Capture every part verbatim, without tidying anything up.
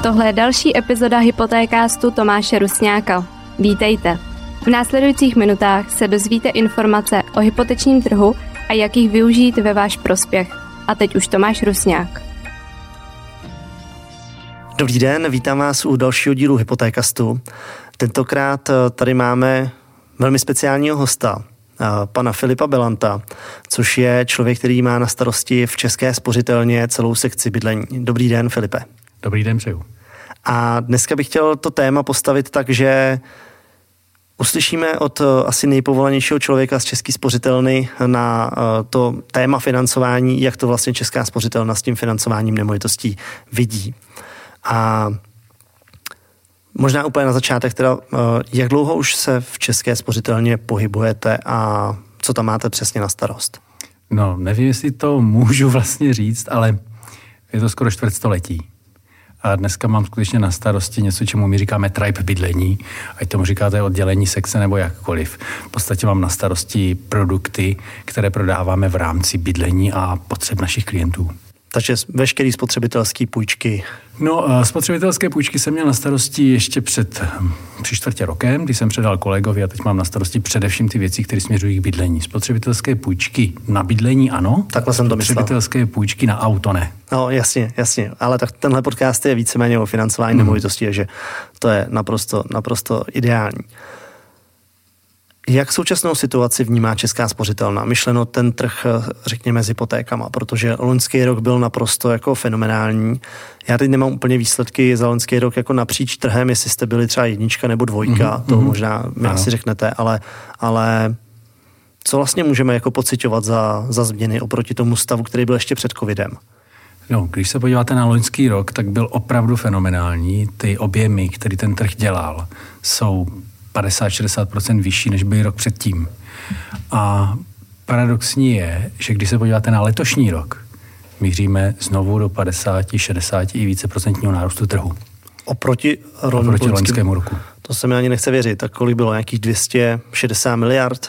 Tohle je další epizoda Hypotékástu Tomáše Rusňáka. Vítejte. V následujících minutách se dozvíte informace o hypotečním trhu a jak jich využít ve váš prospěch. A teď už Tomáš Rusňák. Dobrý den, vítám vás u dalšího dílu Hypotékastu. Tentokrát tady máme velmi speciálního hosta, pana Filipa Belanta, což je člověk, který má na starosti v České spořitelně celou sekci bydlení. Dobrý den, Filipe. Dobrý den, přeju. A dneska bych chtěl to téma postavit tak, že uslyšíme od asi nejpovolanějšího člověka z České spořitelny na to téma financování, jak to vlastně Česká spořitelna s tím financováním nemovitostí vidí. A možná úplně na začátek, teda, jak dlouho už se v České spořitelně pohybujete a co tam máte přesně na starost? No, nevím, jestli to můžu vlastně říct, ale je to skoro čtvrtstoletí. A dneska mám skutečně na starosti něco, čemu my říkáme tribe bydlení, ať tomu říkáte oddělení sekce nebo jakkoliv. V podstatě mám na starosti produkty, které prodáváme v rámci bydlení a potřeb našich klientů. Takže veškerý spotřebitelský půjčky. No, spotřebitelské půjčky jsem měl na starosti ještě před tři čtvrtě rokem, kdy jsem předal kolegovi a teď mám na starosti především ty věci, které směřují k bydlení. Spotřebitelské půjčky na bydlení ano, takhle jsem to myslel. Spotřebitelské půjčky na auto ne. No, jasně, jasně, ale tak tenhle podcast je víceméně o financování hmm. nemovitostí, takže to je naprosto, naprosto ideální. Jak současnou situaci vnímá Česká spořitelna? Myšleno ten trh, řekněme, s hypotékama, protože loňský rok byl naprosto jako fenomenální. Já teď nemám úplně výsledky za loňský rok jako napříč trhem, jestli jste byli třeba jednička nebo dvojka, mm-hmm. to možná mi ano. asi řeknete, ale, ale co vlastně můžeme jako pociťovat za, za změny oproti tomu stavu, který byl ještě před covidem? No, když se podíváte na loňský rok, tak byl opravdu fenomenální. Ty objemy, který ten trh dělal, jsou padesát až šedesát procent vyšší, než byl rok předtím. A paradoxní je, že když se podíváte na letošní rok, míříme znovu do padesát, šedesát i více procentního nárůstu trhu. Oproti, Oproti loňskému roku. To se mi ani nechce věřit. Tak kolik bylo? Nějakých dvě stě šedesát miliard?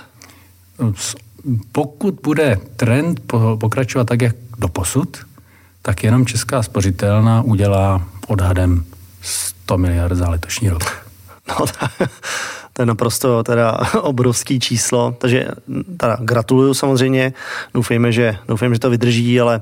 Pokud bude trend pokračovat tak, jak doposud, tak jenom Česká spořitelna udělá odhadem sto miliard za letošní rok. No, to je naprosto teda obrovský číslo, takže teda gratuluju samozřejmě, doufejme, že, doufejme, že to vydrží, ale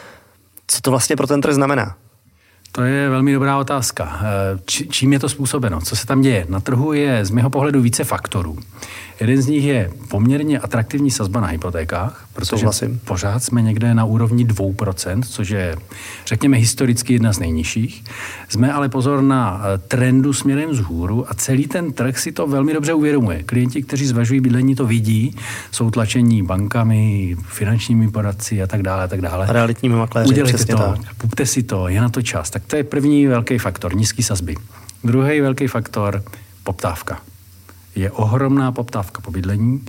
co to vlastně pro ten trh znamená? To je velmi dobrá otázka. Či, čím je to způsobeno? Co se tam děje? Na trhu je z mého pohledu více faktorů. Jeden z nich je poměrně atraktivní sazba na hypotékách, protože Souhlasím. Pořád jsme někde na úrovni dvě procenta, což je, řekněme, historicky jedna z nejnižších. Jsme ale pozor na trendu směrem vzhůru a celý ten trh si to velmi dobře uvědomuje. Klienti, kteří zvažují bydlení, to vidí, jsou tlačení bankami, finančními poradci a tak dále a tak dále. Realitními makléři, udělejte přesně to, tak. Kupte si to, je na to čas. Tak to je první velký faktor, nízký sazby. Druhý velký faktor, poptávka. Je ohromná poptávka po bydlení.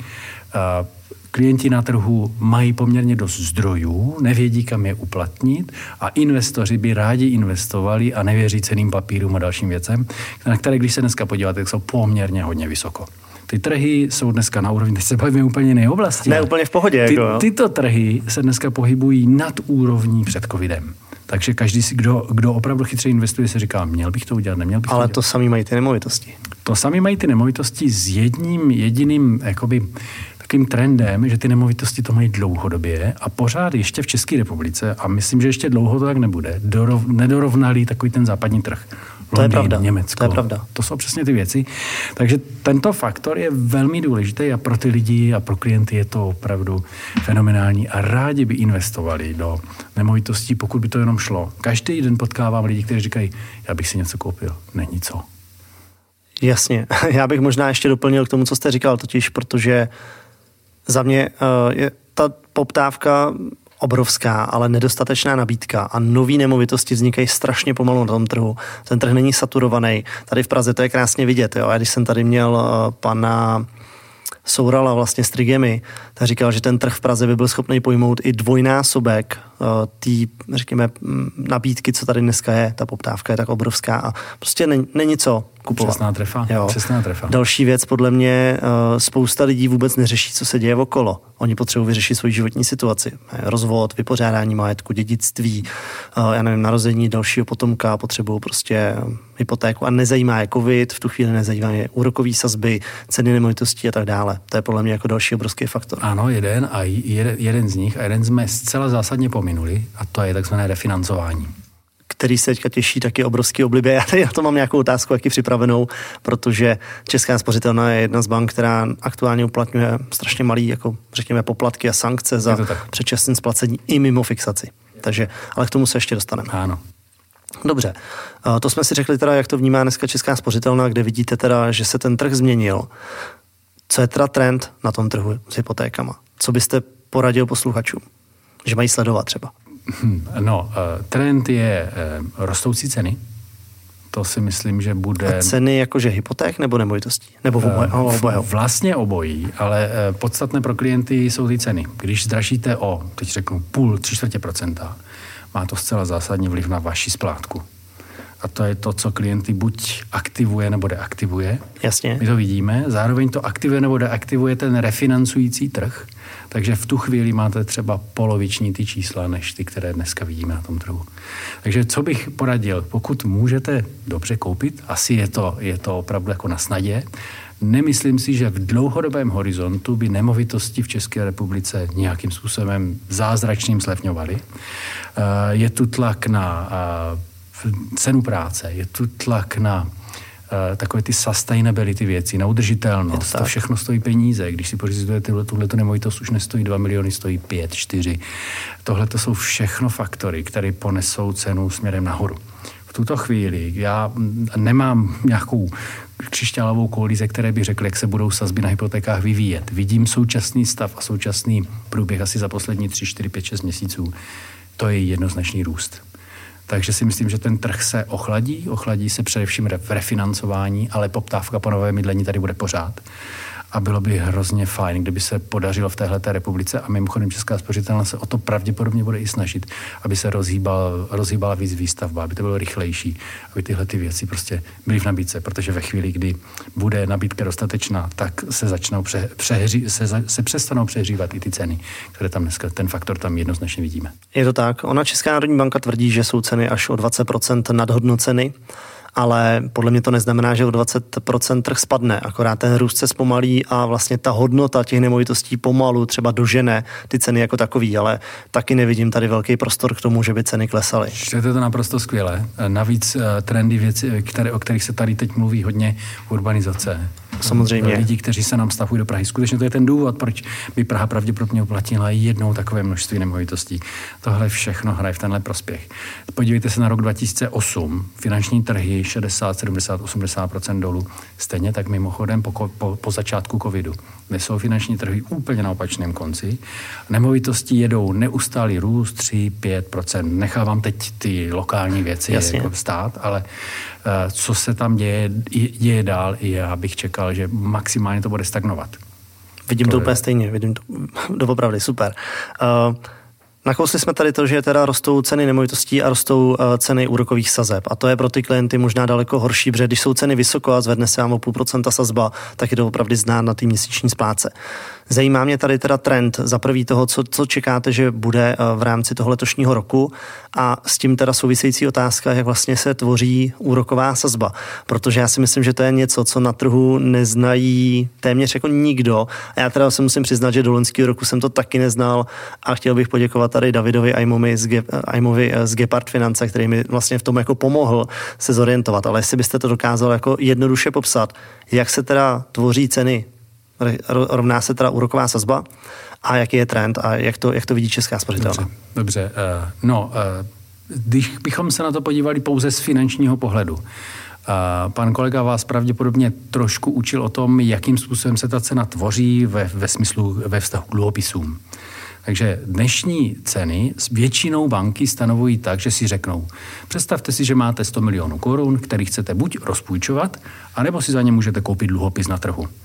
Klienti na trhu mají poměrně dost zdrojů, nevědí, kam je uplatnit a investoři by rádi investovali a nevěří cenným papírům a dalším věcem, na které, když se dneska podíváte, jsou poměrně hodně vysoko. Ty trhy jsou dneska na úrovni, teď se bavíme úplně jiné oblasti. Ne, úplně v pohodě. Ty, jako, tyto trhy se dneska pohybují nad úrovní před covidem. Takže každý, si, kdo, kdo opravdu chytře investuje, se říká, měl bych to udělat, neměl bych to Ale udělat. to samý mají ty nemovitosti. To samý mají ty nemovitosti s jedním jediným jakoby, takovým trendem, že ty nemovitosti to mají dlouhodobě a pořád ještě v České republice, a myslím, že ještě dlouho to tak nebude, dorov, nedorovnalý takový ten západní trh. Londýn, to je pravda. Německo. To je pravda. To jsou přesně ty věci. Takže tento faktor je velmi důležitý a pro ty lidi a pro klienty je to opravdu fenomenální a rádi by investovali do nemovitostí, pokud by to jenom šlo. Každý den potkávám lidi, kteří říkají, já bych si něco koupil. Není co. Jasně. Já bych možná ještě doplnil k tomu, co jste říkal, totiž protože za mě uh, je ta poptávka obrovská, ale nedostatečná nabídka a nový nemovitosti vznikají strašně pomalu na tom trhu. Ten trh není saturovaný. Tady v Praze to je krásně vidět. Jo? A když jsem tady měl uh, pana sourala vlastně s Trigemi, tak říkal, že ten trh v Praze by byl schopný pojmout i dvojnásobek té, řekněme, nabídky, co tady dneska je. Ta poptávka je tak obrovská a prostě není, není co kupovat. Přesná trefa. Jo. Přesná trefa. Další věc, podle mě, spousta lidí vůbec neřeší, co se děje okolo. Oni potřebují vyřešit svoji životní situaci. Rozvod, vypořádání majetku, dědictví, já nevím, narození dalšího potomka, potřebují prostě hypotéku a nezajímá je covid, v tu chvíli nezajímá je úrokové sazby, ceny nemovitostí a tak dále. To je podle mě jako další obrovský faktor. Ano, jeden a jeden, jeden z nich a jeden jsme zcela zásadně pominuli a to je takzvané refinancování. Který se teďka těší taky obrovský oblibě. Já tady na to mám nějakou otázku taky připravenou, protože Česká spořitelna je jedna z bank, která aktuálně uplatňuje strašně malý, jako řekněme, poplatky a sankce za předčasné splacení i mimo fixaci. Takže, ale k tomu se ještě dostaneme. Ano. Dobře, to jsme si řekli teda, jak to vnímá dneska Česká spořitelna, kde vidíte teda, že se ten trh změnil. Co je teda trend na tom trhu s hypotékama? Co byste poradil posluchačům, že mají sledovat třeba? No, trend je rostoucí ceny. To si myslím, že bude... A ceny jakože hypoték nebo nemovitostí? Nebo oboje? Vlastně obojí, ale podstatné pro klienty jsou ty ceny. Když zdražíte o, teď řeknu, půl, tři čtvrtě procenta, má to zcela zásadní vliv na vaši splátku. A to je to, co klienty buď aktivuje nebo deaktivuje. Jasně. My to vidíme. Zároveň to aktivuje nebo deaktivuje ten refinancující trh. Takže v tu chvíli máte třeba poloviční ty čísla, než ty, které dneska vidíme na tom trhu. Takže co bych poradil? Pokud můžete dobře koupit, asi je to, je to opravdu jako na snadě. Nemyslím si, že v dlouhodobém horizontu by nemovitosti v České republice nějakým způsobem zázračným zlevňovaly. Je tu tlak na cenu práce, je tu tlak na uh, takové ty sustainability věci, na udržitelnost. To všechno stojí peníze. Když si pořizujete tuhletu nemovitost, už nestojí dva miliony, stojí pět, čtyři. Tohle to jsou všechno faktory, které ponesou cenu směrem nahoru. V tuto chvíli já nemám nějakou křišťálovou kouli, ze které by řekl, jak se budou sazby na hypotékách vyvíjet. Vidím současný stav a současný průběh asi za poslední tři, čtyři, pět, šest měsíců. To je jednoznačný růst. Takže si myslím, že ten trh se ochladí, ochladí se především v refinancování, ale poptávka po novém bydlení tady bude pořád. A bylo by hrozně fajn, kdyby se podařilo v téhleté republice, a mimochodem Česká spořitelna se o to pravděpodobně bude i snažit, aby se rozhýbal, rozhýbala víc výstavba, aby to bylo rychlejší, aby tyhle ty věci prostě byly v nabídce, protože ve chvíli, kdy bude nabídka dostatečná, tak se začnou pře, přehří, se, se přestanou přehřívat i ty ceny, které tam dneska, ten faktor tam jednoznačně vidíme. Je to tak. Ona Česká národní banka tvrdí, že jsou ceny až o dvacet procent nadhodnoceny, ale podle mě to neznamená, že o dvacet procent trh spadne, akorát ten růst se zpomalí a vlastně ta hodnota těch nemovitostí pomalu třeba dožene ty ceny jako takový, ale taky nevidím tady velký prostor k tomu, že by ceny klesaly. Je to naprosto skvělé. Navíc trendy věci, které, o kterých se tady teď mluví hodně, urbanizace. Samozřejmě. Lidi, kteří se nám stahují do Prahy. Skutečně to je ten důvod, proč by Praha pravděpodobně uplatnila jednou takové množství nemovitostí. Tohle všechno hraje v tenhle prospěch. Podívejte se na rok dva tisíce osm. Finanční trhy šedesát, sedmdesát, osmdesát procent dolů. Stejně tak mimochodem po, po, po začátku covidu. Dnes jsou finanční trhy úplně na opačném konci. Nemovitosti jedou neustálý růst tři pět procent. Nechávám teď ty lokální věci jako stát, ale uh, co se tam děje, děje dál, já bych čekal, že maximálně to bude stagnovat. Vidím to, to úplně stejně, vidím to doopravdy, super. Uh, Nakousli jsme tady to, že teda rostou ceny nemovitostí a rostou uh, ceny úrokových sazeb. A to je pro ty klienty možná daleko horší, protože když jsou ceny vysoko a zvedne se vám o půl procenta sazba, tak je to opravdu znát na té měsíční spláce. Zajímá mě tady teda trend za prvý toho, co, co čekáte, že bude uh, v rámci toho letošního roku, a s tím teda související otázka, jak vlastně se tvoří úroková sazba. Protože já si myslím, že to je něco, co na trhu neznají téměř jako nikdo. A já teda se musím přiznat, že do loňského roku jsem to taky neznal a chtěl bych poděkovat tady Davidovi Ajmovi z, Ge, Ajmovi z Gepard Finance, který mi vlastně v tom jako pomohl se zorientovat. Ale jestli byste to dokázal jako jednoduše popsat, jak se teda tvoří ceny, rovná se teda úroková sazba a jaký je trend a jak to, jak to vidí Česká spořitelna. Dobře, dobře. Uh, no, uh, když bychom se na to podívali pouze z finančního pohledu, uh, pan kolega vás pravděpodobně trošku učil o tom, jakým způsobem se ta cena tvoří ve, ve smyslu, ve vztahu k dluhopisům. Takže dnešní ceny s většinou banky stanovují tak, že si řeknou, představte si, že máte sto milionů korun, který chcete buď rozpůjčovat, anebo si za ně můžete koupit dluhopis na trhu.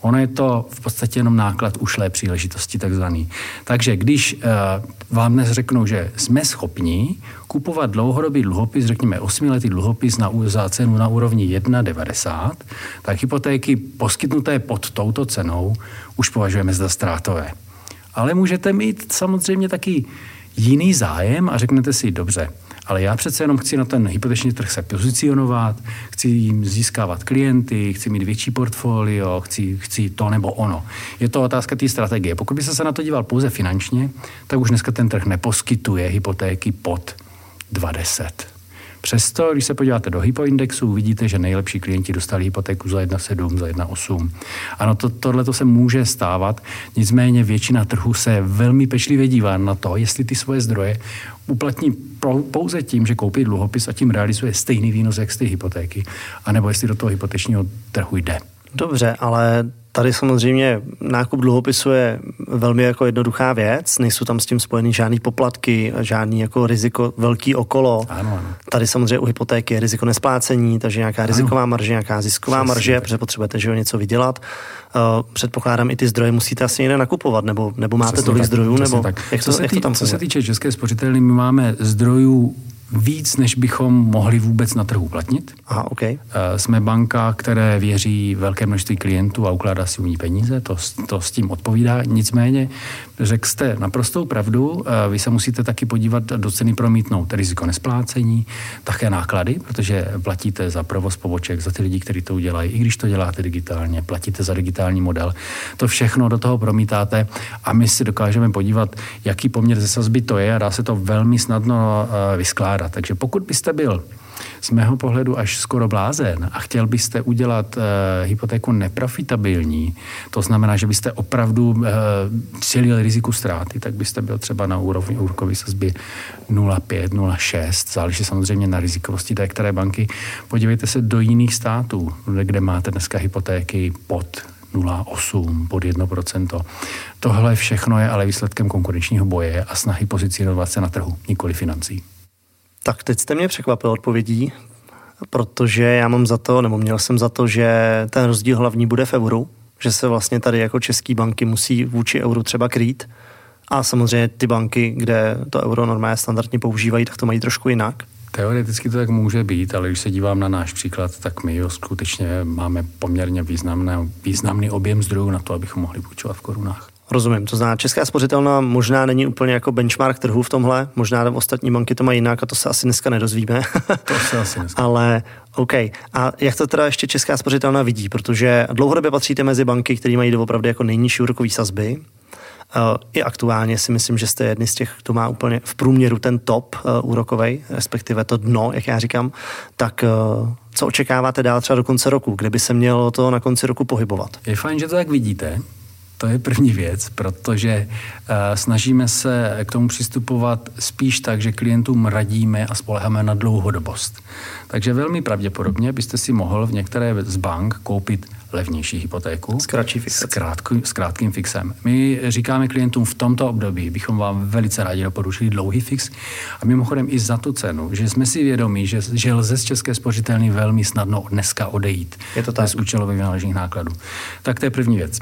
Ono je to v podstatě jenom náklad ušlé příležitosti takzvaný. Takže když uh, vám dnes řeknou, že jsme schopni kupovat dlouhodobý dluhopis, řekněme osmiletý dluhopis na, za cenu na úrovni jedna devadesát, tak hypotéky poskytnuté pod touto cenou už považujeme za ztrátové. Ale můžete mít samozřejmě taky jiný zájem a řeknete si, dobře, ale já přece jenom chci na ten hypoteční trh se pozicionovat, chci jim získávat klienty, chci mít větší portfolio, chci, chci to nebo ono. Je to otázka té strategie. Pokud by se na to díval pouze finančně, tak už dneska ten trh neposkytuje hypotéky pod dva deset. Přesto, když se podíváte do hypoindexu, vidíte, že nejlepší klienti dostali hypotéku za jedna sedm, za jedna osm. Ano, to, tohle to se může stávat, nicméně většina trhu se velmi pečlivě dívá na to, jestli ty svoje zdroje uplatní pouze tím, že koupí dluhopis a tím realizuje stejný výnos, jak z té hypotéky, anebo jestli do toho hypotečního trhu jde. Dobře, ale tady samozřejmě nákup dluhopisu je velmi jako jednoduchá věc, nejsou tam s tím spojený žádný poplatky, žádný jako riziko velký okolo. Ano, ano. Tady samozřejmě u hypotéky je riziko nesplácení, takže nějaká ano. riziková marže, nějaká zisková Přesně, marže, protože potřebujete že jo, něco vydělat. Uh, předpokládám, i ty zdroje musíte asi někde nakupovat, nebo, nebo máte Přesně tolik tak, zdrojů, nebo tak. jak co, to, se jak tý, to tam co se týče České spořitelny, my máme zdrojů víc, než bychom mohli vůbec na trhu platnit. Aha, okay. Jsme banka, které věří velké množství klientů a ukládá si u ní peníze, to, to s tím odpovídá. Nicméně, řekl jste naprostou pravdu, vy se musíte taky podívat do ceny promítnout riziko nesplácení, také náklady, protože platíte za provoz poboček, za ty lidi, kteří to udělají, i když to děláte digitálně, platíte za digitální model. To všechno do toho promítáte a my si dokážeme podívat, jaký poměr ze sazby to je a dá se to velmi snadno vyskládat. Takže pokud byste byl z mého pohledu až skoro blázen a chtěl byste udělat e, hypotéku neprofitabilní, to znamená, že byste opravdu e, čelil riziku ztráty, tak byste byl třeba na úrovni úrokové sazby nula celá pět, nula celá šest, záleží samozřejmě na rizikovosti té které banky. Podívejte se do jiných států, kde máte dneska hypotéky pod nula celá osm, pod jedno procento. Tohle všechno je ale výsledkem konkurenčního boje a snahy pozicionovat se na trhu, nikoli financí. Tak teď jste mě překvapil odpovědí, protože já mám za to, nebo měl jsem za to, že ten rozdíl hlavní bude v euru, že se vlastně tady jako české banky musí vůči euru třeba krýt a samozřejmě ty banky, kde to euro normálně standardně používají, tak to mají trošku jinak. Teoreticky to tak může být, ale když se dívám na náš příklad, tak my jo, skutečně máme poměrně významný, významný objem zdrojů na to, abychom mohli půjčovat v korunách. Rozumím, to znamená, Česká spořitelna možná není úplně jako benchmark trhu v tomhle, možná ostatní banky to mají jinak a to se asi dneska nedozvíme. To se asi dneska. Ale OK. A jak to teda ještě Česká spořitelna vidí? Protože dlouhodobě patříte mezi banky, které mají doopravdy jako nejnižší úrokové sazby. Uh, I aktuálně si myslím, že jste jedni z těch, kdo má úplně v průměru ten top uh, úrokovej, respektive to dno, jak já říkám. Tak uh, co očekáváte dál třeba do konce roku? Kde by se mělo to na konci roku pohybovat? Je fajn, že to tak vidíte. To je první věc, protože uh, snažíme se k tomu přistupovat spíš tak, že klientům radíme a spoléháme na dlouhodobost. Takže velmi pravděpodobně byste si mohl v některé z bank koupit levnější hypotéku. S kratší fixem. S, krátko, s krátkým fixem. My říkáme klientům v tomto období, bychom vám velice rádi doporučili dlouhý fix a mimochodem i za tu cenu, že jsme si vědomí, že, že lze z České spořitelny velmi snadno dneska odejít. Je to tak. Bez účelových vynáležených nákladů. Tak to je první věc.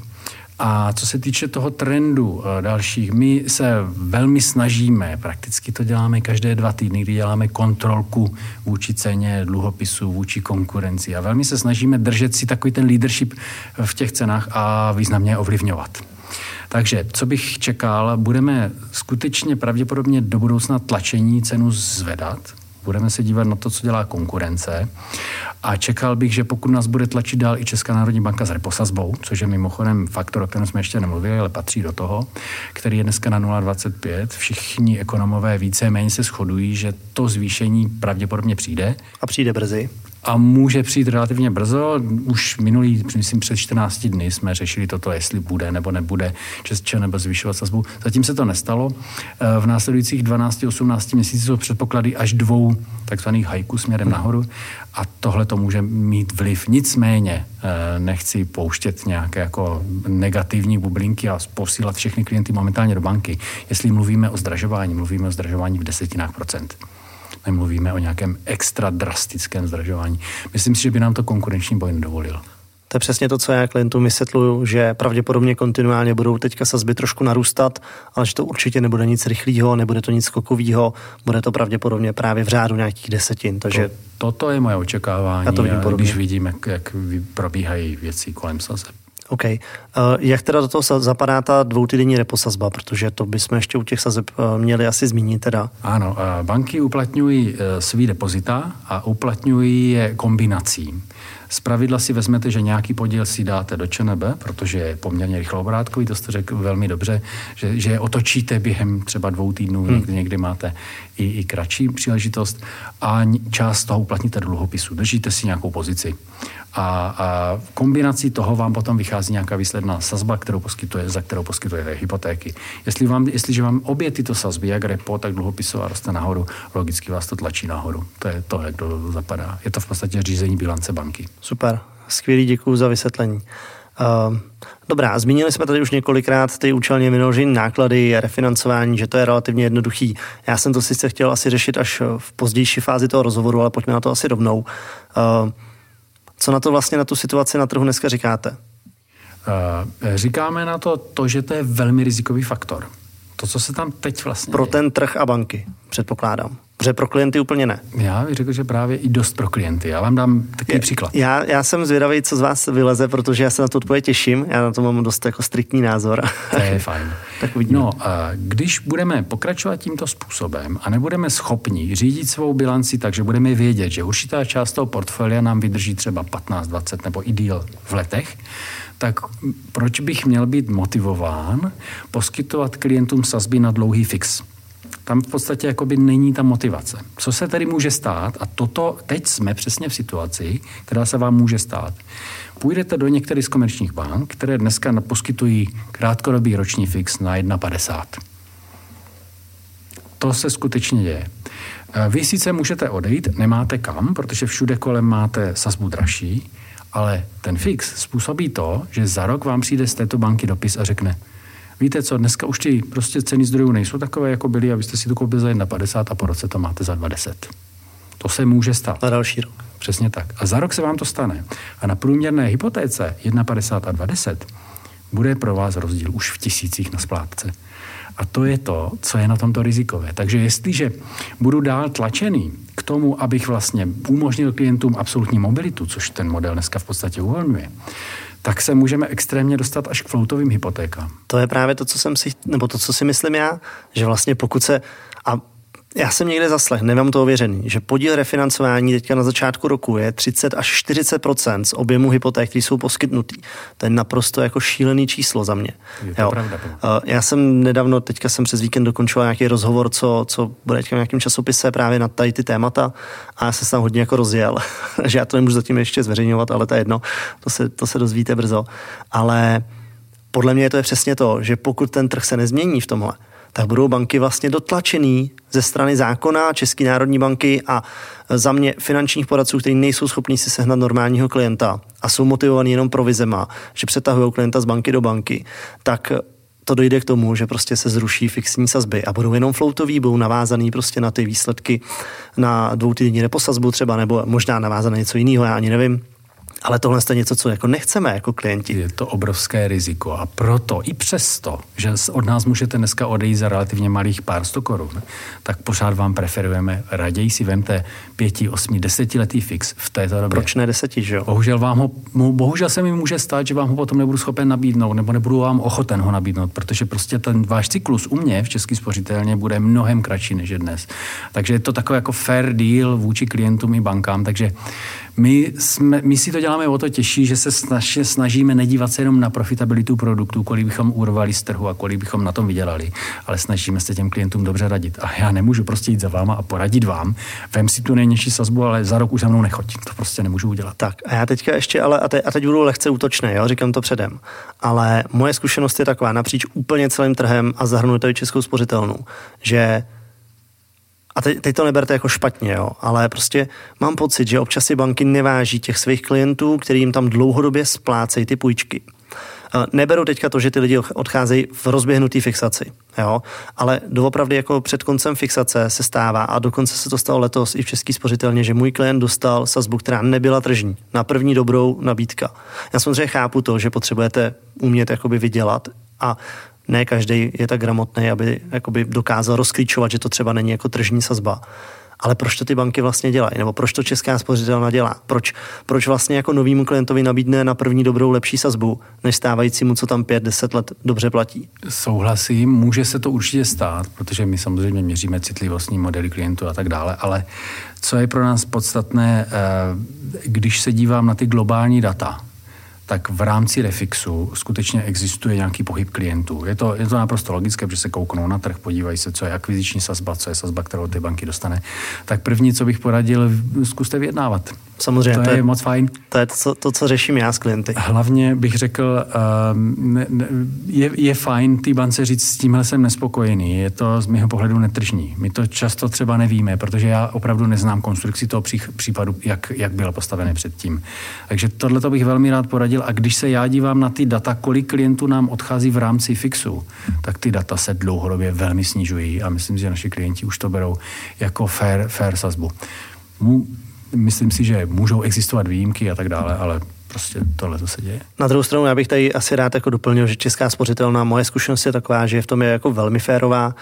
A co se týče toho trendu dalších, my se velmi snažíme, prakticky to děláme každé dva týdny, kdy děláme kontrolku vůči ceně dluhopisů, vůči konkurenci a velmi se snažíme držet si takový ten leadership v těch cenách a významně ovlivňovat. Takže, co bych čekal, budeme skutečně pravděpodobně do budoucna tlačení cenu zvedat. Budeme se dívat na to, co dělá konkurence a čekal bych, že pokud nás bude tlačit dál i Česká národní banka s reposazbou, což je mimochodem faktor, o kterém jsme ještě nemluvili, ale patří do toho, který je dneska na nula celá dvacet pět. Všichni ekonomové víceméně se shodují, že to zvýšení pravděpodobně přijde. A přijde brzy. A může přijít relativně brzo. Už minulý, myslím, před čtrnácti dny jsme řešili toto, jestli bude nebo nebude České nebo zvyšovat sazbu. Zatím se to nestalo. V následujících dvanácti osmnácti měsících jsou předpoklady až dvou takzvaných hajků směrem nahoru a tohle to může mít vliv. Nicméně nechci pouštět nějaké jako negativní bublinky a posílat všechny klienty momentálně do banky. Jestli mluvíme o zdražování, mluvíme o zdražování v desetinách procent. Nemluvíme o nějakém extra drastickém zdražování. Myslím si, že by nám to konkurenční boj nedovolil. To je přesně to, co já klientům vysvětluju, že pravděpodobně kontinuálně budou teďka sazby trošku narůstat, ale že to určitě nebude nic rychlého, nebude to nic skokového, bude to pravděpodobně právě v řádu nějakých desetin. Takže to, toto je moje očekávání, to vidím když vidím, jak, jak probíhají věci kolem sazeb. OK. Uh, jak teda do toho zapadá ta dvoutýdenní reposazba, protože to bychom ještě u těch sazeb uh, měli asi zmínit teda. Ano, uh, banky uplatňují uh, svý depozita a uplatňují je kombinací. Zpravidla si vezmete, že nějaký podíl si dáte do ČNB, protože je poměrně rychloobrátkový, to jste řekl velmi dobře, že, že je otočíte během třeba dvou týdnů, hmm. někdy, někdy máte i, i kratší příležitost a část toho uplatníte do dluhopisu, držíte si nějakou pozici. A, a kombinací toho vám potom vychází nějaká výsledná sazba, kterou poskytuje, za kterou poskytujete hypotéky. Jestli vám, jestliže vám obě tyto sazby, jak repo, tak dluhopisová, roste nahoru, logicky vás to tlačí nahoru. To je to, jak to zapadá. Je to v podstatě řízení bilance banky. Super, skvělý, děkuju za vysvětlení. Uh, dobrá, zmínili jsme tady už několikrát ty účelně vynaložené náklady, refinancování, že to je relativně jednoduchý. Já jsem to sice chtěl asi řešit až v pozdější fázi toho rozhovoru, ale pojďme na to asi rovnou. Uh, Co na to vlastně, na tu situaci na trhu dneska říkáte? Uh, říkáme na to to, že to je velmi rizikový faktor. To, co se tam teď vlastně... Pro ten trh a banky, předpokládám. Protože pro klienty úplně ne. Já bych řekl, že právě i dost pro klienty. Já vám dám takový je, příklad. Já, já jsem zvědavý, co z vás vyleze, protože já se na to odpověď těším. Já na to mám dost jako striktní názor. To je fajn. Tak uvidíme. No, a když budeme pokračovat tímto způsobem a nebudeme schopni řídit svou bilanci tak, že budeme vědět, že určitá část toho portfolia nám vydrží třeba patnáct, dvacet nebo i díl v letech, tak proč bych měl být motivován poskytovat klientům sazby na dlouhý fix? Tam v podstatě jakoby není ta motivace. Co se tedy může stát? A toto, teď jsme přesně v situaci, která se vám může stát. Půjdete do některých z komerčních bank, které dneska poskytují krátkodobý roční fix na jedna padesát. To se skutečně děje. Vy sice můžete odejít, nemáte kam, protože všude kolem máte sazbu dražší, ale ten fix způsobí to, že za rok vám přijde z této banky dopis a řekne: víte co, dneska už ty prostě ceny zdrojů nejsou takové, jako byly, a vy jste si to koupili za jedna padesát a po roce to máte za dvacet. To se může stát. Na další rok. Přesně tak. A za rok se vám to stane. A na průměrné hypotéce jedna padesát a dvacet bude pro vás rozdíl už v tisících na splátce. A to je to, co je na tomto rizikové. Takže jestliže budu dál tlačený k tomu, abych vlastně umožnil klientům absolutní mobilitu, což ten model dneska v podstatě uvolňuje, tak se můžeme extrémně dostat až k floatovým hypotékám. To je právě to, co jsem si, nebo to, co si myslím já, že vlastně pokud se, a já jsem někde zaslech, nemám to ověřený, že podíl refinancování teďka na začátku roku je třicet až čtyřicet procent z objemu hypoték, které jsou poskytnutý. To je naprosto jako šílený číslo za mě. Je to jo. pravda. Já jsem nedávno, teďka jsem přes víkend dokončoval nějaký rozhovor, co, co bude teďka v nějakém časopise právě na tady ty témata, a já jsem se tam hodně jako rozjel. že já to nemůžu zatím ještě zveřejňovat, ale to je jedno, to se, to se dozvíte brzo. Ale podle mě to je přesně to, že pokud ten trh se nezmění v tomhle, tak budou banky vlastně dotlačený ze strany zákona České národní banky a za mě finančních poradců, kteří nejsou schopní si sehnat normálního klienta a jsou motivovaní jenom provizema, že přetahují klienta z banky do banky, tak to dojde k tomu, že prostě se zruší fixní sazby a budou jenom floatový, budou navázaný prostě na ty výsledky na dvoutýdenní reposazbu třeba, nebo možná navázané něco jiného, já ani nevím. Ale tohle je něco, co jako nechceme jako klienti. Je to obrovské riziko a proto i přesto, že od nás můžete dneska odejít za relativně malých pár sto korun, tak pořád vám preferujeme, raději si vemte pěti, osmi, desetiletý fix v této době. Proč ne deseti, že jo? Bohužel, vám ho, bohužel se mi může stát, že vám ho potom nebudu schopen nabídnout, nebo nebudu vám ochoten ho nabídnout, protože prostě ten váš cyklus u mě v České spořitelně bude mnohem kratší než je dnes. Takže je to takový jako fair deal vůči klientům i bankám, takže my, jsme, my si to děláme o to těžší, že se snaž, snažíme nedívat se jenom na profitabilitu produktů, kolik bychom urvali z trhu a kolik bychom na tom vydělali, ale snažíme se těm klientům dobře radit. A já nemůžu prostě jít za váma a poradit vám, vem si tu nejnižší sazbu, ale za rok už za mnou nechoď. To prostě nemůžu udělat. Tak a já teďka ještě, ale a, te, a teď budu lehce útočný, jo, říkám to předem. Ale moje zkušenost je taková napříč úplně celým trhem a zahrnuje to i Českou spořitelnu, že a teď, teď to neberte jako špatně, jo, ale prostě mám pocit, že občas si banky neváží těch svých klientů, který jim tam dlouhodobě splácejí ty půjčky. Neberu teďka to, že ty lidi odcházejí v rozběhnutý fixaci, jo? Ale doopravdy jako před koncem fixace se stává a dokonce se to stalo letos i v České spořitelně, že můj klient dostal sazbu, která nebyla tržní, na první dobrou nabídka. Já samozřejmě chápu to, že potřebujete umět jakoby vydělat a ne každý je tak gramotný, aby jakoby dokázal rozklíčovat, že to třeba není jako tržní sazba. Ale proč to ty banky vlastně dělají? Nebo proč to Česká spořitelna dělá? Proč, proč vlastně jako novýmu klientovi nabídne na první dobrou lepší sazbu, než stávajícímu, co tam pět, deset let dobře platí? Souhlasím, může se to určitě stát, protože my samozřejmě měříme citlivostní modely klientů a tak dále, ale co je pro nás podstatné, když se dívám na ty globální data, tak v rámci Refixu skutečně existuje nějaký pohyb klientů. Je to, je to naprosto logické, protože se kouknou na trh, podívají se, co je akviziční sazba, co je sazba, kterou ty banky dostane. Tak první, co bych poradil, zkuste vyjednávat. Samozřejmě. To, to je, je moc fajn. To je to, co, to, co řeším já s klienty. Hlavně bych řekl, ne, ne, je, je fajn té bance říct, s tímhle jsem nespokojený. Je to z mého pohledu netržní. My to často třeba nevíme, protože já opravdu neznám konstrukci toho pří, případu, jak, jak byla postavený předtím. Takže tohle bych velmi rád poradil. A když se já dívám na ty data, kolik klientů nám odchází v rámci fixu, tak ty data se dlouhodobě velmi snižují a myslím, že naši klienti už to berou jako fair, fair sazbu. Mu, Myslím si, že můžou existovat výjimky a tak dále, ale prostě tohle to se děje. Na druhou stranu já bych tady asi rád jako doplnil, že Česká spořitelna, moje zkušenost je taková, že v tom je jako velmi férová.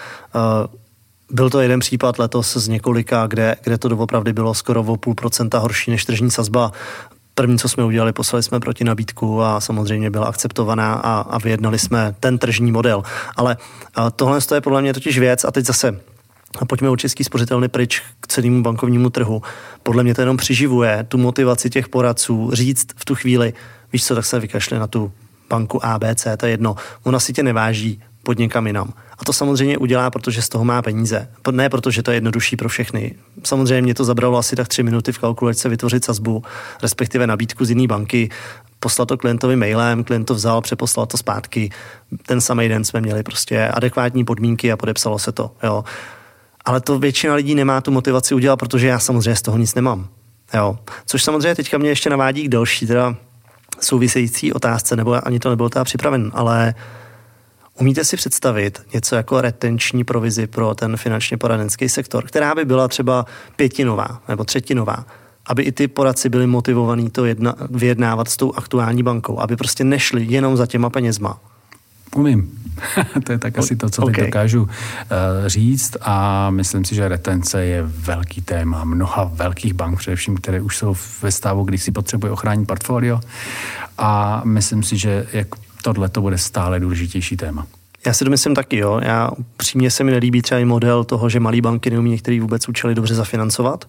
Byl to jeden případ letos z několika, kde, kde to doopravdy bylo skoro o půl procenta horší než tržní sazba. První, co jsme udělali, poslali jsme proti nabídku a samozřejmě byla akceptovaná a, a vyjednali jsme ten tržní model. Ale tohle je podle mě totiž věc a teď zase a pojďme od České spořitelny pryč k celému bankovnímu trhu. Podle mě to jenom přiživuje tu motivaci těch poradců říct v tu chvíli, víš co, tak se vykašli na tu banku A B C, to je jedno. Ona si tě neváží pod někam jinam. A to samozřejmě udělá, protože z toho má peníze. Ne protože to je jednodušší pro všechny. Samozřejmě mě to zabralo asi tak tři minuty v kalkulačce vytvořit sazbu, respektive nabídku z jiné banky, poslat to klientovi mailem, klient to vzal, přeposlal to zpátky. Ten samý den jsme měli prostě adekvátní podmínky a podepsalo se to. Jo. Ale to většina lidí nemá tu motivaci udělat, protože já samozřejmě z toho nic nemám. Jo. Což samozřejmě teďka mě ještě navádí k další teda související otázce, nebo ani to nebylo teda připraven, ale umíte si představit něco jako retenční provizi pro ten finančně poradenský sektor, která by byla třeba pětinová nebo třetinová, aby i ty poradci byli motivovaní to jedna, vyjednávat s tou aktuální bankou, aby prostě nešli jenom za těma penězma. Umím. To je tak asi to, co okay. teď dokážu uh, říct a myslím si, že retence je velký téma mnoha velkých bank, především, které už jsou ve stavu, kdy si potřebuje ochránit portfolio a myslím si, že jak tohle to bude stále důležitější téma. Já si to myslím taky, jo. Já přímě se mi nelíbí třeba i model toho, že malý banky neumí některý vůbec účely dobře zafinancovat,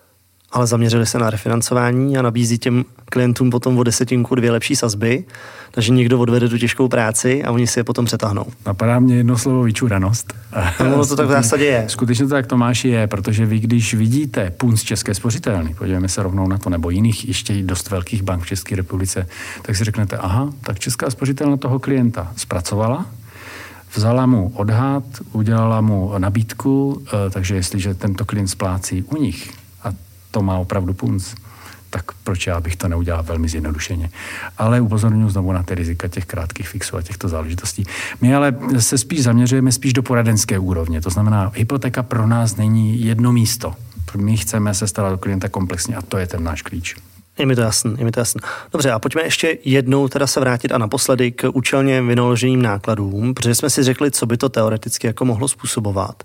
ale zaměřili se na refinancování a nabízí těm klientům potom o desetinku dvě lepší sazby, takže někdo odvede tu těžkou práci a oni si je potom přetáhnou. Napadá mě jedno slovo vyčuranost. No, to tak v zásadě je. Skutečně to tak, Tomáši, je, protože vy, když vidíte punc České spořitelny, podívejme se rovnou na to, nebo jiných ještě dost velkých bank v České republice, tak si řeknete, aha, tak Česká spořitelna toho klienta zpracovala, vzala mu odhad, udělala mu nabídku, takže jestliže tento klient splácí u nich, to má opravdu punc, tak proč já bych to neudělal velmi zjednodušeně. Ale upozorňuji znovu na ty rizika těch krátkých fixů a těchto záležitostí. My ale se spíš zaměřujeme spíš do poradenské úrovně. To znamená, hypotéka pro nás není jedno místo. My chceme se starat o klienta komplexně a to je ten náš klíč. Je mi to jasný, je mi to jasný. Dobře, a pojďme ještě jednou teda se vrátit a naposledy k účelně vynaloženým nákladům, protože jsme si řekli, co by to teoreticky jako mohlo způsobovat.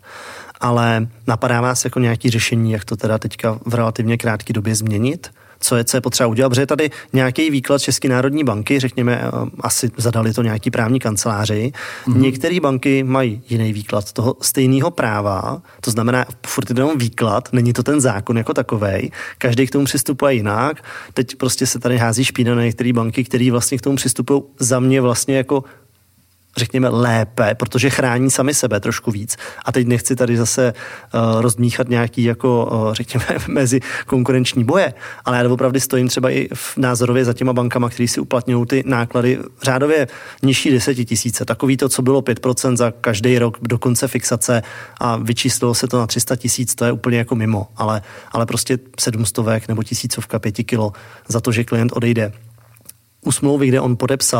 Ale napadá vás jako nějaké řešení, jak to teda teďka v relativně krátké době změnit? Co je, co je potřeba udělat? Protože tady nějaký výklad České národní banky, řekněme, asi zadali to nějaký právní kanceláři. Mm-hmm. Některé banky mají jiný výklad toho stejného práva, to znamená furt jenom výklad, není to ten zákon jako takovej. Každý k tomu přistupuje jinak. Teď prostě se tady hází špína na některé banky, které vlastně k tomu přistupují za mě vlastně jako řekněme lépe, protože chrání sami sebe trošku víc. A teď nechci tady zase uh, rozdmíchat nějaký jako, uh, řekněme, mezi konkurenční boje, ale já opravdu stojím třeba i v názorově za těma bankama, který si uplatňují ty náklady řádově nižší desetitisíce. Takový to, co bylo pět procent za každý rok do konce fixace a vyčíslilo se to na tři sta tisíc, to je úplně jako mimo, ale, ale prostě sedmstovek nebo tisícovka pěti kilo za to, že klient odejde. U smlouvy, kde on podepsal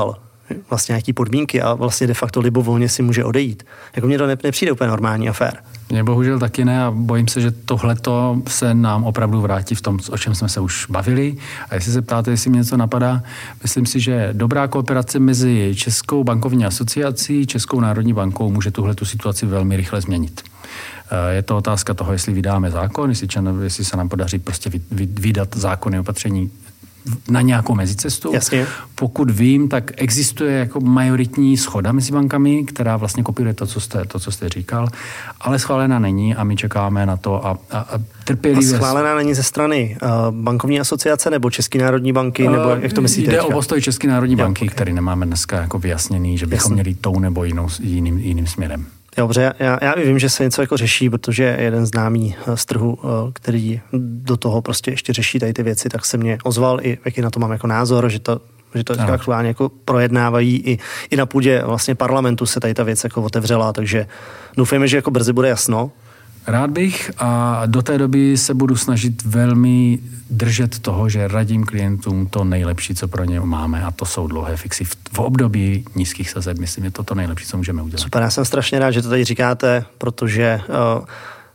vlastně nějaký podmínky a vlastně de facto libovolně si může odejít. Jako mně to nepřijde úplně normální a fér. Mně bohužel taky ne a bojím se, že tohleto se nám opravdu vrátí v tom, o čem jsme se už bavili. A jestli se ptáte, jestli mě něco napadá, myslím si, že dobrá kooperace mezi Českou bankovní asociací, Českou národní bankou může tuhletu situaci velmi rychle změnit. Je to otázka toho, jestli vydáme zákon, jestli, jestli se nám podaří prostě vydat zákony, opatření na nějakou mezicestu. Jasně. Pokud vím, tak existuje jako majoritní shoda mezi bankami, která vlastně kopíruje to, co jste, to, co jste říkal, ale schválená není a my čekáme na to a, a, a trpělivě... A schválená není ze strany uh, bankovní asociace nebo České národní banky, nebo jak to myslíte? Jde teďka? o postoj České národní banky, okay. Který nemáme dneska jako vyjasněný, že bychom Jasně. měli tou nebo jinou, jiným, jiným směrem. Dobře, já, já vím, že se něco jako řeší, protože jeden známý z trhu, který do toho prostě ještě řeší tady ty věci, tak se mě ozval i, jaký na to mám jako názor, že to, že to aktuálně jako projednávají i, i na půdě vlastně parlamentu se tady ta věc jako otevřela, takže doufejme, že jako brzy bude jasno. Rád bych a do té doby se budu snažit velmi držet toho, že radím klientům to nejlepší, co pro ně máme a to jsou dlouhé fixy. V období nízkých sazeb, myslím, je to to nejlepší, co můžeme udělat. Super, já jsem strašně rád, že to tady říkáte, protože uh,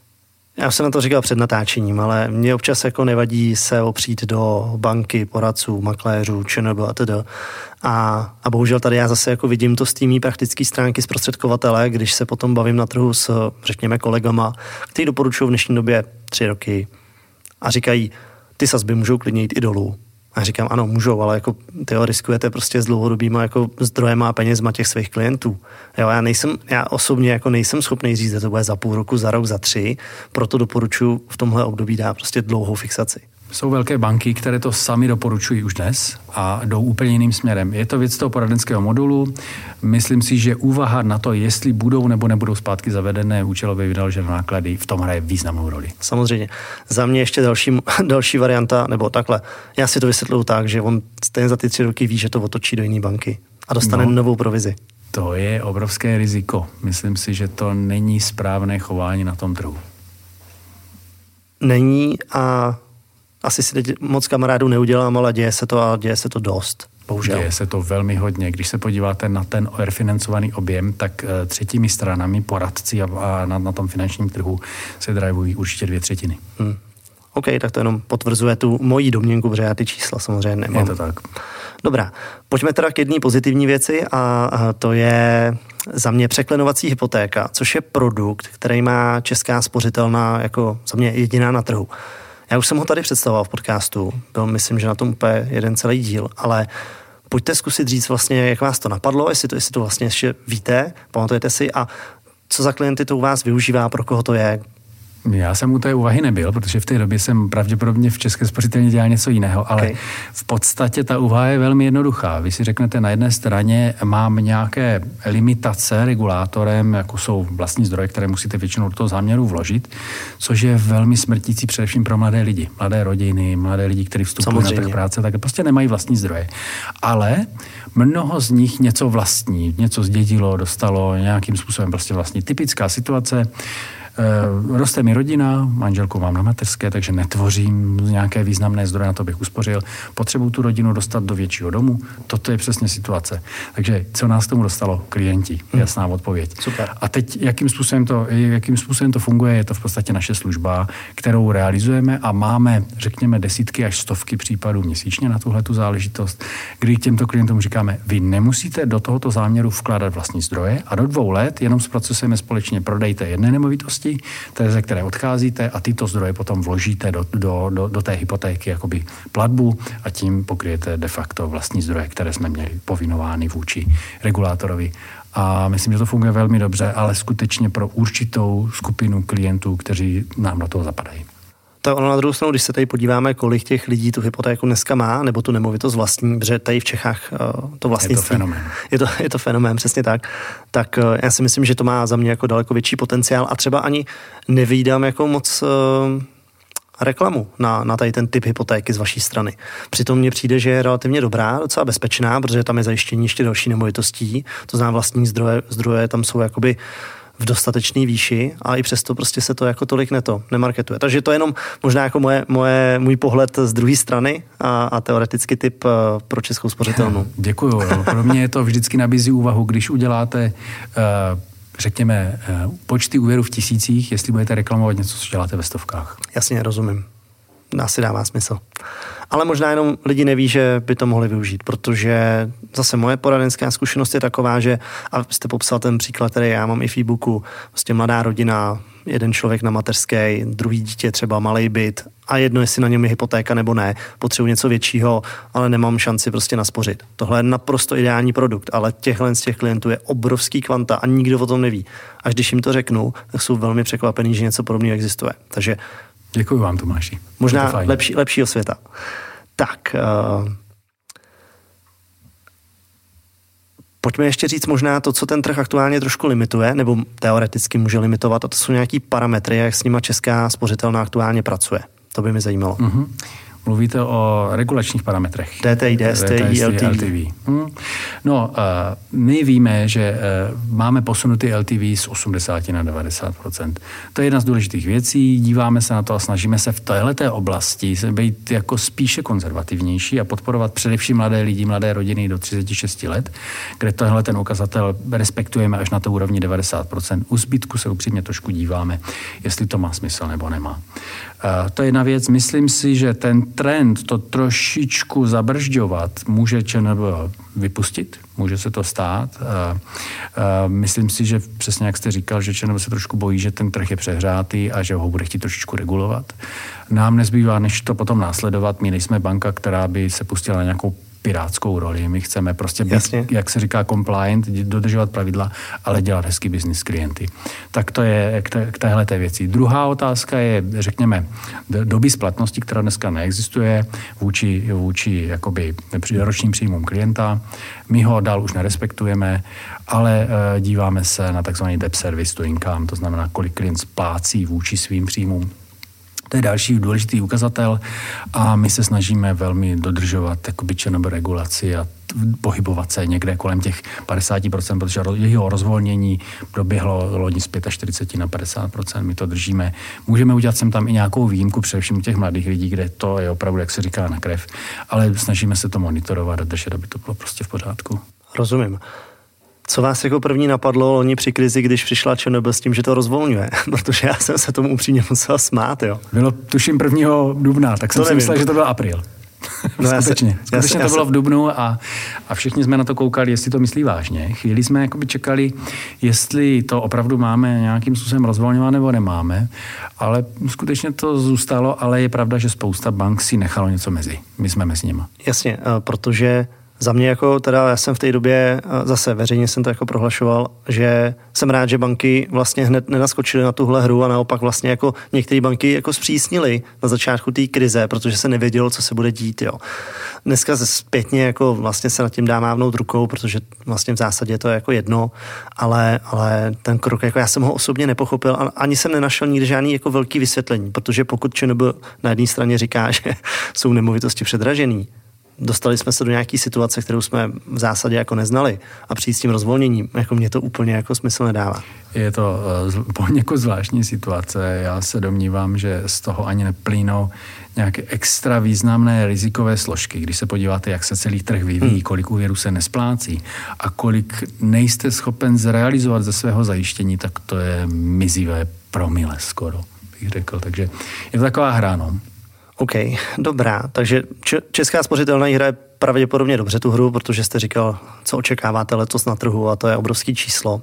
já jsem na to říkal před natáčením, ale mě občas jako nevadí se opřít do banky, poradců, makléřů, ČNB a tedy. A, a bohužel tady já zase jako vidím to z té mý praktické stránky zprostředkovatele, když se potom bavím na trhu s, řekněme, kolegama, kteří doporučují v dnešní době tři roky a říkají, ty sazby můžou klidně jít i dolů. A říkám, ano, můžou, ale jako tyjo, riskujete prostě s dlouhodobýma jako zdrojema a penězma těch svých klientů. Jo, já nejsem, já osobně jako nejsem schopný říct, že to bude za půl roku, za rok, za tři, proto doporučuji v tomhle období dát prostě dlouhou fixaci. Jsou velké banky, které to sami doporučují už dnes a jdou úplně jiným směrem. Je to věc toho poradenského modulu. Myslím si, že úvaha na to, jestli budou nebo nebudou zpátky zavedené účelově vynaložené náklady, v tom hraje významnou roli. Samozřejmě. Za mě ještě další, další varianta, nebo takhle. Já si to vysvětluju tak, že on stejně za ty tři roky ví, že to otočí do jiné banky a dostane no, novou provizi. To je obrovské riziko. Myslím si, že to není správné chování na tom trhu. Není a asi si teď moc kamarádů neudělám, ale děje se to a děje se to dost. Bohužel. Děje se to velmi hodně. Když se podíváte na ten refinancovaný objem, tak třetími stranami, poradci a na, na tom finančním trhu se drivují určitě dvě třetiny. Hmm. OK, tak to jenom potvrzuje tu moji domněnku, protože já ty čísla samozřejmě nemám. Je to tak. Dobrá, pojďme teda k jedné pozitivní věci a to je za mě překlenovací hypotéka, což je produkt, který má Česká spořitelna jako za mě jediná na trhu. Já už jsem ho tady představoval v podcastu, byl myslím, že na tom úplně jeden celý díl, ale pojďte zkusit říct vlastně, jak vás to napadlo, jestli to, jestli to vlastně ještě víte, pamatujete si a co za klienty to u vás využívá, pro koho to je. Já jsem u té úvahy nebyl, protože v té době jsem pravděpodobně v České spořitelně dělal něco jiného, ale okay. V podstatě ta úvaha je velmi jednoduchá. Vy si řeknete, na jedné straně mám nějaké limitace regulátorem, jako jsou vlastní zdroje, které musíte většinou do toho záměru vložit, což je velmi smrtící především pro mladé lidi, mladé rodiny, mladé lidi, kteří vstupují Samozřejmě. na trh práce, tak prostě nemají vlastní zdroje. Ale mnoho z nich něco vlastní, něco zdědilo, dostalo nějakým způsobem prostě vlastní. Typická situace. Roste mi rodina, manželku mám na mateřské, takže netvořím nějaké významné zdroje, na to bych uspořil. Potřebuji tu rodinu dostat do většího domu. Toto je přesně situace. Takže co nás k tomu dostalo? Klienti. Jasná odpověď. Super. A teď, jakým způsobem, to, jakým způsobem to funguje, je to v podstatě naše služba, kterou realizujeme a máme, řekněme, desítky až stovky případů měsíčně na tuhletu záležitost, kdy těmto klientům říkáme, vy nemusíte do tohoto záměru vkládat vlastní zdroje a do dvou let jenom zpracujeme společně, prodejte jedné nemovitosti, té, ze které odcházíte a tyto zdroje potom vložíte do, do, do, do té hypotéky jakoby platbu a tím pokryjete de facto vlastní zdroje, které jsme měli povinovány vůči regulátorovi. A myslím, že to funguje velmi dobře, ale skutečně pro určitou skupinu klientů, kteří nám do toho zapadají. To ono na druhou stranu, když se tady podíváme, kolik těch lidí tu hypotéku dneska má, nebo tu nemovitost vlastní, protože tady v Čechách to vlastnictví. Je to fenomén. Je to, je to fenomén, přesně tak. Tak já si myslím, že to má za mě jako daleko větší potenciál a třeba ani nevídám jako moc uh, reklamu na, na tady ten typ hypotéky z vaší strany. Přitom mně přijde, že je relativně dobrá, docela bezpečná, protože tam je zajištění ještě další nemovitostí, to znamená vlastní zdroje, zdroje tam jsou jakoby v dostatečné výši a i přesto prostě se to jako tolik neto, nemarketuje. Takže to je jenom možná jako moje, moje, můj pohled z druhé strany a, a teoreticky tip pro Českou spořitelnu. Děkuju. Pro mě je to vždycky nabízí úvahu, když uděláte uh, řekněme, počty úvěrů v tisících, jestli budete reklamovat něco, co děláte ve stovkách. Jasně, rozumím. Asi dává smysl. Ale možná jenom lidi neví, že by to mohli využít, protože zase moje poradenská zkušenost je taková, že, a jste popsal ten příklad, který já mám i v e-booku, prostě mladá rodina, jeden člověk na mateřské, druhý dítě, třeba malej byt a jedno, jestli na něm je hypotéka nebo ne, potřebuji něco většího, ale nemám šanci prostě naspořit. Tohle je naprosto ideální produkt, ale těchhle z těch klientů je obrovský kvanta a nikdo o tom neví. Až když jim to řeknu, tak jsou velmi překvapení, že něco podobného existuje. Takže děkuji vám, Tomáši. Možná lepší, lepšího světa. Tak, uh, pojďme ještě říct možná to, co ten trh aktuálně trošku limituje, nebo teoreticky může limitovat, a to jsou nějaký parametry, jak s nima Česká spořitelna aktuálně pracuje. To by mě zajímalo. Mm-hmm. Mluvíte o regulačních parametrech. D T I, D S T I, L T V. Hmm. No, uh, my víme, že uh, máme posunutý L T V z osmdesát na devadesát procent. To je jedna z důležitých věcí. Díváme se na to a snažíme se v téhleté oblasti být jako spíše konzervativnější a podporovat především mladé lidi, mladé rodiny do třicet šest let, kde tohle ten ukazatel respektujeme až na to úrovni devadesát procent. U zbytku se upřímně trošku díváme, jestli to má smysl nebo nemá. Uh, to je jedna věc. Myslím si, že ten trend to trošičku zabržďovat může ČNB vypustit, může se to stát. Uh, uh, myslím si, že přesně jak jste říkal, že ČNB se trošku bojí, že ten trh je přehrátý a že ho bude chtít trošičku regulovat. Nám nezbývá, než to potom následovat. My nejsme banka, která by se pustila na nějakou pirátskou roli. My chceme prostě být, Jasně. jak se říká, compliant, dodržovat pravidla, ale dělat hezký biznis s klienty. Tak to je k, té, k téhleté věci. Druhá otázka je, řekněme, doby splatnosti, která dneska neexistuje vůči, vůči jakoby ročním příjmům klienta. My ho dál už nerespektujeme, ale e, díváme se na takzvaný debt service to income, to znamená, kolik klient splácí vůči svým příjmům. To je další důležitý ukazatel a my se snažíme velmi dodržovat jakoby ČNB regulaci a pohybovat se někde kolem těch padesát procent, protože jeho rozvolnění proběhlo loni z čtyřicet pět na padesát procent. My to držíme. Můžeme udělat sem tam i nějakou výjimku, především u těch mladých lidí, kde to je opravdu, jak se říká, na krev, ale snažíme se to monitorovat a držet, aby to bylo prostě v pořádku. Rozumím. Co vás jako první napadlo loni při krizi, když přišla ČNB s tím, že to rozvolňuje? Protože já jsem se tomu upřímně musel smát, jo. Bylo tuším prvního dubna, tak jsem to si myslel, že to byl apríl. No skutečně. Já skutečně já to bylo v dubnu a, a všichni jsme na to koukali, jestli to myslí vážně. Chvíli jsme jakoby čekali, jestli to opravdu máme nějakým způsobem rozvolňovat nebo nemáme, ale skutečně to zůstalo, ale je pravda, že spousta bank si nechalo něco mezi. My jsme mezi nimi. Jasně, protože za mě jako teda, já jsem v té době, zase veřejně jsem to jako prohlašoval, že jsem rád, že banky vlastně hned nenaskočily na tuhle hru a naopak vlastně jako některé banky jako zpřísnily na začátku té krize, protože se nevědělo, co se bude dít, jo. Dneska zpětně jako vlastně se nad tím dá mávnout rukou, protože vlastně v zásadě to je jako jedno, ale, ale ten krok, jako já jsem ho osobně nepochopil a ani jsem nenašel nikdy žádný jako velký vysvětlení, protože pokud ČNB na jedné straně říká, že jsou nemovitosti předražený, dostali jsme se do nějaké situace, kterou jsme v zásadě jako neznali a přijít s tím rozvolněním, jako mě to úplně jako smysl nedává. Je to uh, poněkud zvláštní situace. Já se domnívám, že z toho ani neplínou nějaké extra významné rizikové složky. Když se podíváte, jak se celý trh vyvíjí, hmm. kolik úvěrů se nesplácí a kolik nejste schopen zrealizovat ze svého zajištění, tak to je mizivé promile skoro, bych řekl. Takže je to taková hra, no. OK, dobrá. Takže Česká spořitelna hraje pravděpodobně dobře tu hru, protože jste říkal, co očekáváte letos na trhu a to je obrovský číslo.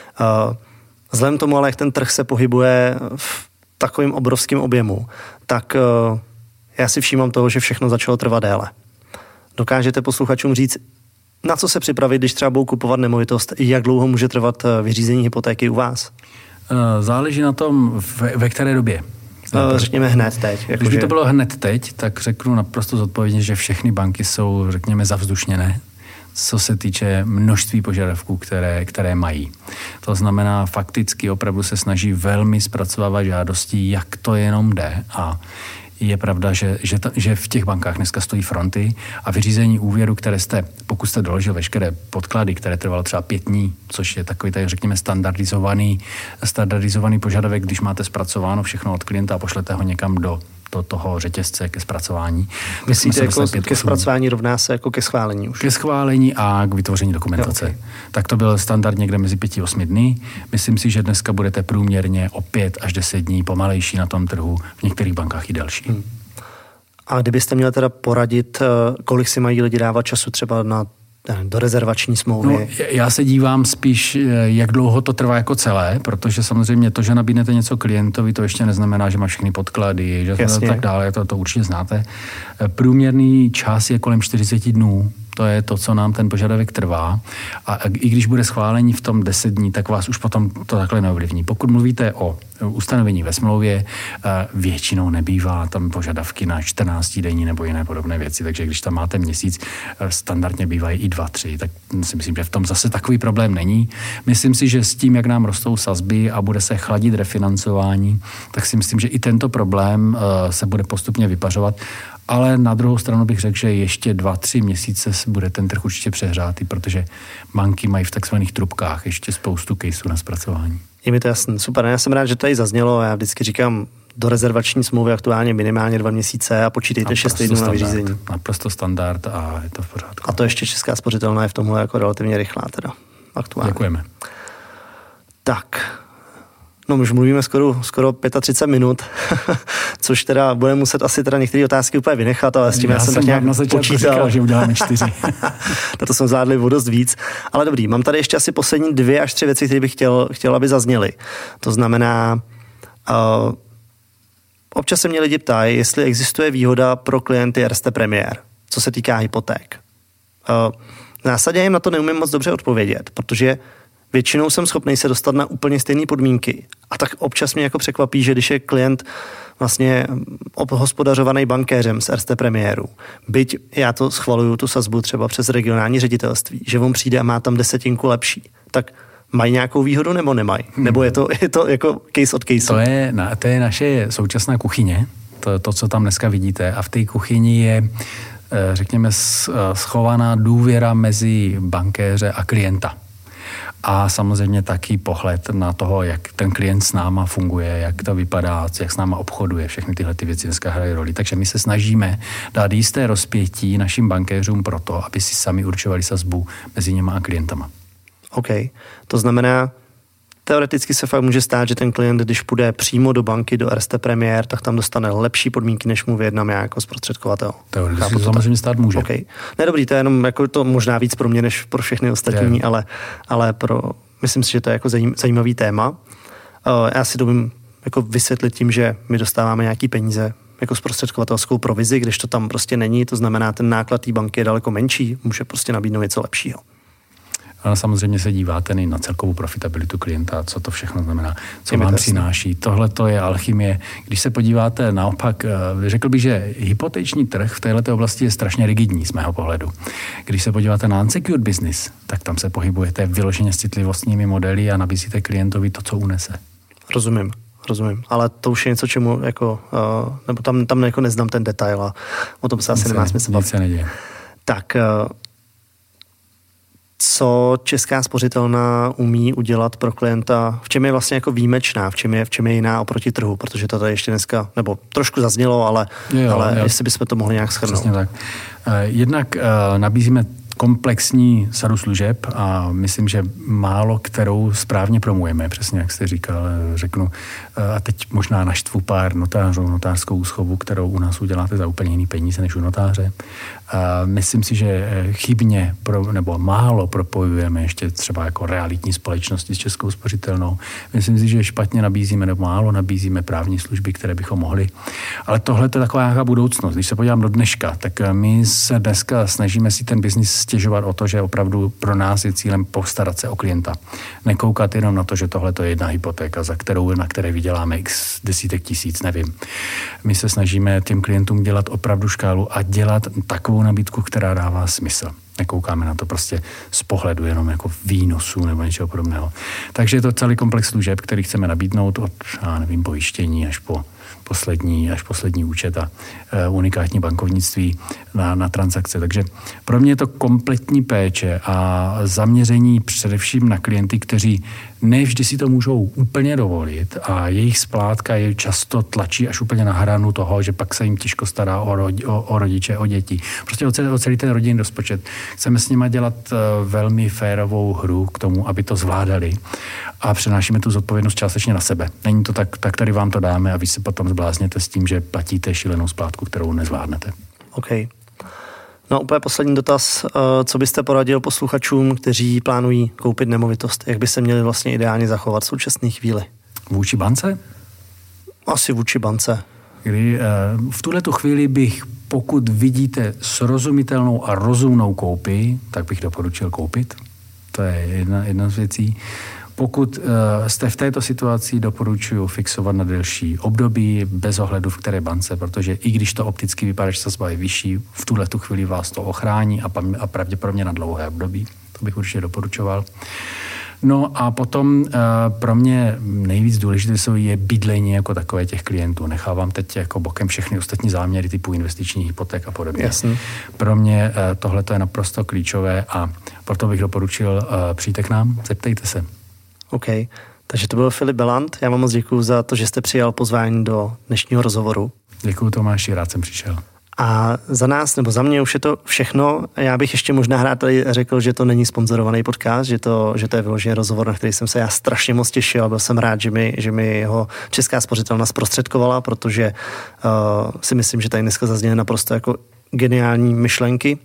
Vzhledem tomu, ale jak ten trh se pohybuje v takovém obrovském objemu, tak já si všímám toho, že všechno začalo trvat déle. Dokážete posluchačům říct, na co se připravit, když třeba budou kupovat nemovitost, jak dlouho může trvat vyřízení hypotéky u vás? Záleží na tom, ve které době. No, řekněme hned teď. Jako Když by to bylo hned teď, tak řeknu naprosto zodpovědně, že všechny banky jsou, řekněme, zavzdušněné, co se týče množství požadavků, které, které mají. To znamená, fakticky opravdu se snaží velmi zpracovávat žádosti, jak to jenom jde. A je pravda, že, že, ta, že v těch bankách dneska stojí fronty a vyřízení úvěru, které jste, pokud jste doložil veškeré podklady, které trvalo třeba pět dní, což je takový, tak řekněme, standardizovaný, standardizovaný požadavek, když máte zpracováno všechno od klienta a pošlete ho někam do do toho řetězce ke zpracování. Myslíte, jako ke zpracování rovná se jako ke schválení už? Ke schválení a k vytvoření dokumentace. Okay. Tak to byl standard někde mezi pěti a osmi dny. Myslím si, že dneska budete průměrně o pět až deset dní pomalejší na tom trhu, v některých bankách i delší. Hmm. A kdybyste měli teda poradit, kolik si mají lidi dávat času třeba na do rezervační smlouvy? No, já se dívám spíš, jak dlouho to trvá jako celé, protože samozřejmě to, že nabídnete něco klientovi, to ještě neznamená, že má všechny podklady, že to tak dále, to, to určitě znáte. Průměrný čas je kolem čtyřicet dnů. To je to, co nám ten požadavek trvá. A i když bude schválení v tom deset dní, tak vás už potom to takhle neovlivní. Pokud mluvíte o ustanovení ve smlouvě, většinou nebývá tam požadavky na čtrnáct denní nebo jiné podobné věci. Takže když tam máte měsíc, standardně bývají i dva, tři, tak si myslím, že v tom zase takový problém není. Myslím si, že s tím, jak nám rostou sazby a bude se chladit refinancování, tak si myslím, že i tento problém se bude postupně vypařovat. Ale na druhou stranu bych řekl, že ještě dva, tři měsíce bude ten trh určitě přehrátý, protože banky mají v takzvaných trubkách ještě spoustu caseů na zpracování. Je mi to jasný. Super. Já jsem rád, že to tady zaznělo. Já vždycky říkám, do rezervační smlouvy aktuálně minimálně dva měsíce a počítejte šest týdnů na vyřízení. Naprosto standard a je to v pořádku. A to ještě Česká spořitelná je v tomhle jako relativně rychlá teda aktuálně. Děkujeme. Tak. No, už mluvíme skoro, skoro třicet pět minut, což teda budeme muset asi teda některé otázky úplně vynechat, ale s tím já, já jsem tak nějak na počítal. Říkal, že uděláme čtyři. To jsme zvládli o dost víc. Ale dobrý, mám tady ještě asi poslední dvě až tři věci, které bych chtěl, chtěl aby zazněly. To znamená, uh, občas se mě lidi ptají, jestli existuje výhoda pro klienty Erste Premier, co se týká hypoték. Uh, v zásadě jim na to neumím moc dobře odpovědět, protože většinou jsem schopný se dostat na úplně stejné podmínky. A tak občas mě jako překvapí, že když je klient vlastně obhospodařovaný bankéřem z Erste Premiéru, byť já to schvaluju, tu sazbu třeba přes regionální ředitelství, že on přijde a má tam desetinku lepší, tak mají nějakou výhodu nebo nemají? Hmm. Nebo je to, je to jako case od case? To je, to je naše současná kuchyně, to, to, co tam dneska vidíte. A v té kuchyni je, řekněme, schovaná důvěra mezi bankéře a klienta. A samozřejmě taky pohled na toho, jak ten klient s náma funguje, jak to vypadá, jak s náma obchoduje. Všechny tyhle ty věci dneska hrají roli. Takže my se snažíme dát jisté rozpětí našim bankéřům proto, aby si sami určovali sazbu mezi něma a klientama. OK. To znamená, teoreticky se fakt může stát, že ten klient, když půjde přímo do banky, do Erste Premier, tak tam dostane lepší podmínky, než mu vyjednám já jako zprostředkovatel. Teoreticky to samozřejmě stát může. Okay. Ne, dobrý, to je jenom jako to možná víc pro mě, než pro všechny ostatní, ale, ale pro, myslím si, že to je jako zajímavý téma. Uh, já si domím jako vysvětlit tím, že my dostáváme nějaký peníze jako zprostředkovatelskou provizi, když to tam prostě není, to znamená, ten náklad té banky je daleko menší, může prostě nabídnout něco lepšího. Ale samozřejmě se díváte i na celkovou profitabilitu klienta, co to všechno znamená, co vám přináší. Tohle to je alchymie. Když se podíváte naopak, řekl bych, že hypoteční trh v této oblasti je strašně rigidní z mého pohledu. Když se podíváte na unsecured business, tak tam se pohybujete vyloženě s citlivostními modely a nabízíte klientovi to, co unese. Rozumím. Rozumím, ale to už je něco, čemu jako, uh, nebo tam, tam jako neznám ten detail a o tom se asi nemá smysl bavit. Nic se neděje. Tak, uh, co Česká spořitelna umí udělat pro klienta, v čem je vlastně jako výjimečná, v čem je, v čem je jiná oproti trhu, protože to tady ještě dneska, nebo trošku zaznělo, ale, jo, ale jo. jestli bychom to mohli nějak shrnout. Přesně tak. Jednak nabízíme komplexní sadu služeb a myslím, že málo kterou správně promujeme, přesně jak jste říkal, řeknu. A teď možná naštvu pár notářů, notářskou úschovu, kterou u nás uděláte za úplně jiný peníze než u notáře. A myslím si, že chybně pro, nebo málo propojujeme ještě třeba jako realitní společnosti s Českou spořitelnou. Myslím si, že špatně nabízíme nebo málo nabízíme právní služby, které bychom mohli. Ale tohle to je taková nějaká budoucnost. Když se podívám do dneška, tak my se dneska snažíme si ten biznis stěžovat o to, že opravdu pro nás je cílem postarat se o klienta. Nekoukat jenom na to, že tohle to je jedna hypotéka, za kterou, na které vyděláme x desítek tisíc, nevím. My se snažíme těm klientům dělat opravdu škálu a dělat takovou nabídku, která dává smysl. Nekoukáme na to prostě z pohledu jenom jako výnosů nebo něčeho podobného. Takže je to celý komplex služeb, který chceme nabídnout od, já nevím, pojištění až po poslední, až poslední účet a unikátní bankovnictví na, na transakce. Takže pro mě je to kompletní péče a zaměření především na klienty, kteří nevždy si to můžou úplně dovolit a jejich splátka je často tlačí až úplně na hranu toho, že pak se jim těžko stará o, rodi, o, o rodiče, o děti. Prostě o celý, o celý ten rodinný rozpočet. Chceme s nima dělat velmi férovou hru k tomu, aby to zvládali a přenášíme tu zodpovědnost částečně na sebe. Není to tak, tak tady vám to dáme a vy se potom zblázněte s tím, že platíte šílenou splátku, kterou nezvládnete. OK. No úplně poslední dotaz. Co byste poradil posluchačům, kteří plánují koupit nemovitost? Jak by se měli vlastně ideálně zachovat v současné chvíli? Vůči bance? Asi vůči bance. Kdy v tuhletu chvíli bych, pokud vidíte srozumitelnou a rozumnou koupi, tak bych doporučil koupit. To je jedna, jedna z věcí. Pokud uh, jste v této situaci, doporučuji fixovat na delší období, bez ohledu v které bance, protože i když to opticky vypadá, že sazba je vyšší, v tuhletu chvíli vás to ochrání a, a pravděpodobně na dlouhé období. To bych určitě doporučoval. No a potom uh, pro mě nejvíc důležité jsou je bydlení jako takové těch klientů. Nechávám teď jako bokem všechny ostatní záměry typu investičních hypoték a podobně. Jasně. Pro mě uh, tohle je naprosto klíčové a proto bych doporučil uh, přijďte k nám, zeptejte se. OK. Takže to byl Filip Beland. Já vám moc děkuju za to, že jste přijal pozvání do dnešního rozhovoru. Děkuju Tomáši, rád jsem přišel. A za nás, nebo za mě už je to všechno. Já bych ještě možná rád tady řekl, že to není sponzorovaný podcast, že to, že to je vyložený rozhovor, na který jsem se já strašně moc těšil a byl jsem rád, že mi, že mi jeho Česká spořitelna zprostředkovala, protože uh, si myslím, že tady dneska zazněly naprosto jako geniální myšlenky.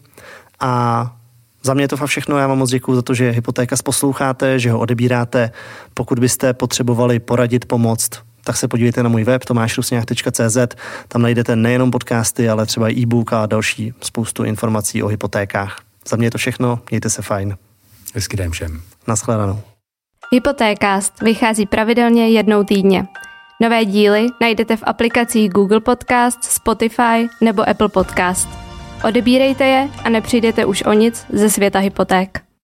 A za mě je to fakt všechno. Já vám moc děkuju za to, že Hypotékast posloucháte, že ho odebíráte. Pokud byste potřebovali poradit, pomoct, tak se podívejte na můj web tomáš rusňák tečka cé zet. Tam najdete nejenom podcasty, ale třeba i e-book a další spoustu informací o hypotékách. Za mě je to všechno. Mějte se fajn. Hezký den všem. Naschledanou. Hypotékast vychází pravidelně jednou týdně. Nové díly najdete v aplikacích Google Podcast, Spotify nebo Apple Podcast. Odebírejte je a nepřijdete už o nic ze světa hypoték.